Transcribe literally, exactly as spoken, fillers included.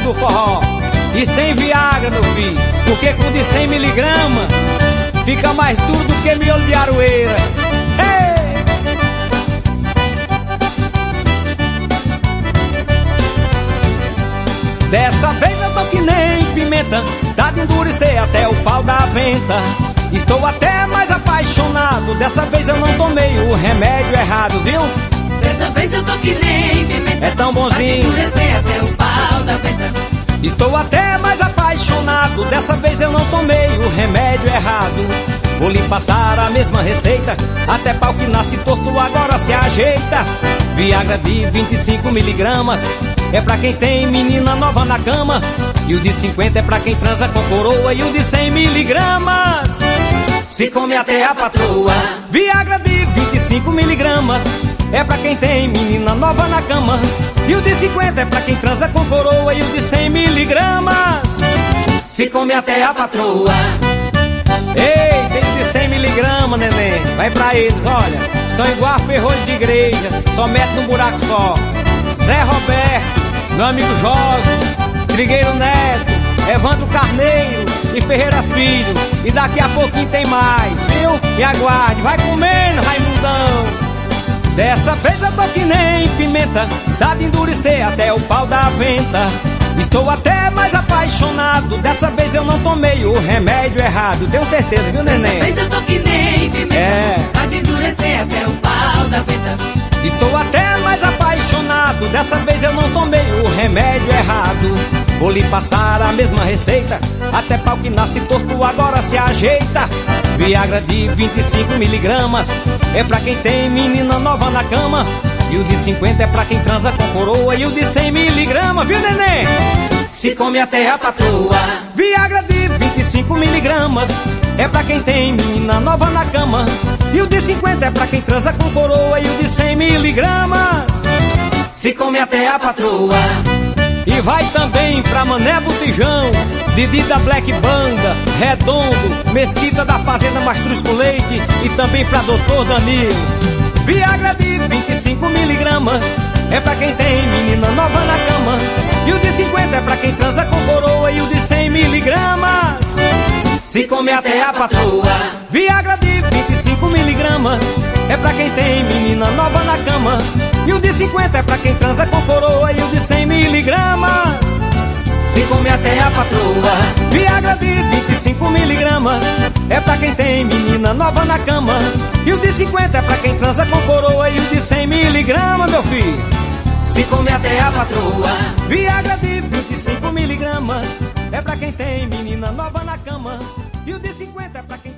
do forró. E sem Viagra, meu filho, porque com de cem miligramas fica mais duro do que miolo de aroeira. Ei! Dessa vez eu tô que nem pimenta, dá de endurecer até o pau da venta. Estou até mais apaixonado, dessa vez eu não tomei o remédio errado, viu? Dessa vez eu tô que nem pimenta, é tão bonzinho, dá de endurecer até o pau da venta. Estou até mais apaixonado, dessa vez eu não tomei o remédio errado. Vou lhe passar a mesma receita, até pau que nasce torto agora se ajeita. Viagra de vinte e cinco miligramas é pra quem tem menina nova na cama. E o de cinquenta é pra quem transa com coroa. E o de cem miligramas se come até a patroa. Viagra de vinte e cinco miligramas é pra quem tem menina nova na cama. E o de cinquenta é pra quem transa com coroa. E o de cem miligramas se come até a patroa. Ei, tem de cem miligramas, neném, vai pra eles, olha, são igual a ferrolho de igreja, só mete num buraco só. Zé Roberto, meu amigo Jorge, Trigueiro Neto, Evandro Carneiro e Ferreira Filho. E daqui a pouquinho tem mais, viu? E aguarde, vai comendo, Raimundão. Dessa vez eu tô que nem pimenta, dá de endurecer até o pau da venta. Estou até mais apaixonado, dessa vez eu não tomei o remédio errado. Tenho certeza, viu, neném? Dessa vez eu tô que nem pimenta, é. Dá de endurecer até o pau da venta. Estou até mais apaixonado, dessa vez eu não tomei o remédio errado. Vou lhe passar a mesma receita, até pau que nasce torto agora se ajeita. Viagra de vinte e cinco miligramas é pra quem tem menina nova na cama. E o de cinquenta é pra quem transa com coroa. E o de cem miligramas, viu, neném? Se come até a patroa. Viagra de vinte e cinco miligramas é pra quem tem menina nova na cama. E o de cinquenta é pra quem transa com coroa. E o de cem miligramas se come até a patroa. E vai também pra Mané Botijão, Didi da Black Banda, Redondo, Mesquita da Fazenda Mastruz com Leite. E também pra doutor Danilo. Viagra de vinte e cinco miligramas é pra quem tem menina nova na cama. E o de cinquenta é pra quem transa com coroa. E o de cem miligramas se come até a patroa. Viagra de vinte e cinco miligramas é pra quem tem menina nova na cama. E o de cinquenta é pra quem transa com coroa. E o de cem miligramas se come até a patroa. Viagra de vinte e cinco miligramas é pra quem tem menina nova na cama. E o de cinquenta é pra quem transa com coroa. E o de cem miligramas, meu filho, se come até a patroa. Viagra de vinte e cinco miligramas é pra quem tem menina nova na cama. E o de cinquenta é pra quem